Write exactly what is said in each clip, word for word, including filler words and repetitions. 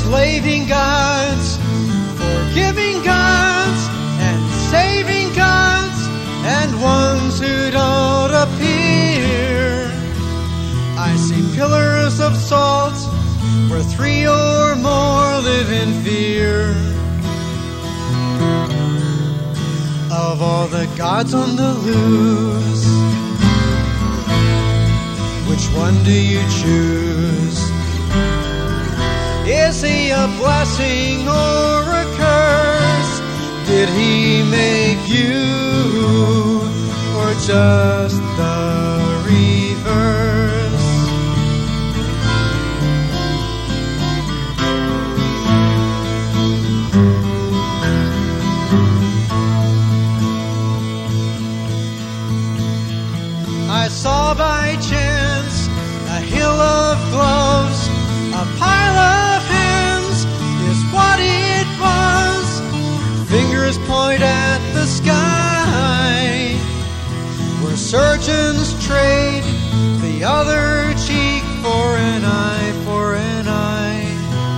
enslaving gods, forgiving gods, and saving gods, and ones who don't appear. I see pillars of salt where three or more live in fear. Of all the gods on the loose, which one do you choose? Is he a blessing or a curse? Did he make you, or just the reverse? I saw by chance a hill of gloves, a pile of hands is what it was. Fingers point at the sky, where surgeons trade the other cheek for an eye for an eye.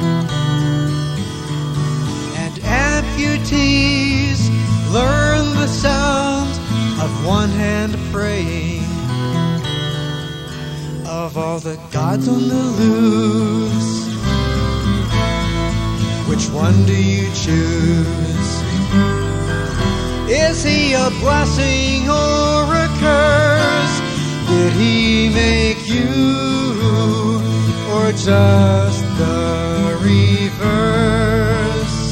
And amputees learn the sound of one hand praying. Of all the gods on the loose, which one do you choose? Is he a blessing or a curse? Did he make you, or just the reverse?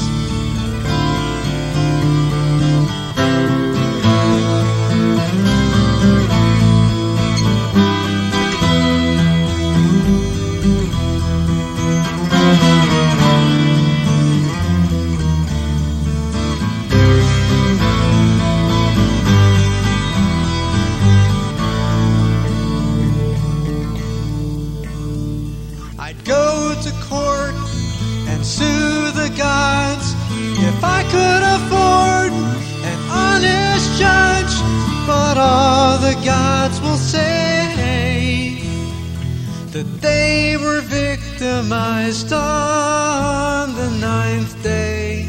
If I could afford an honest judge, but all the gods will say that they were victimized on the ninth day.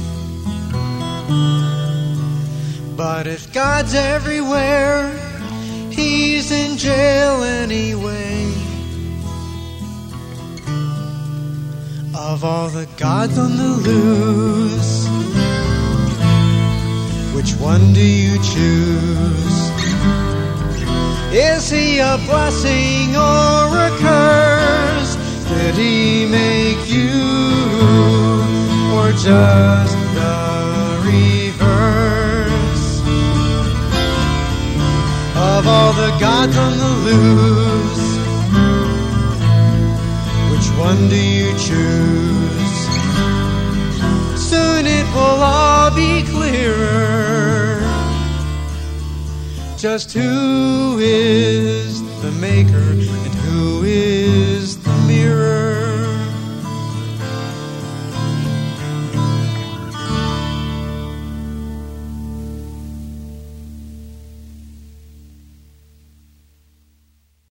But if God's everywhere, he's in jail anyway. Of all the gods on the loose, which one do you choose? Is he a blessing or a curse? Did he make you, or just the reverse? Of all the gods on the loose, which one do you choose? Soon it will all be clearer, just who is the maker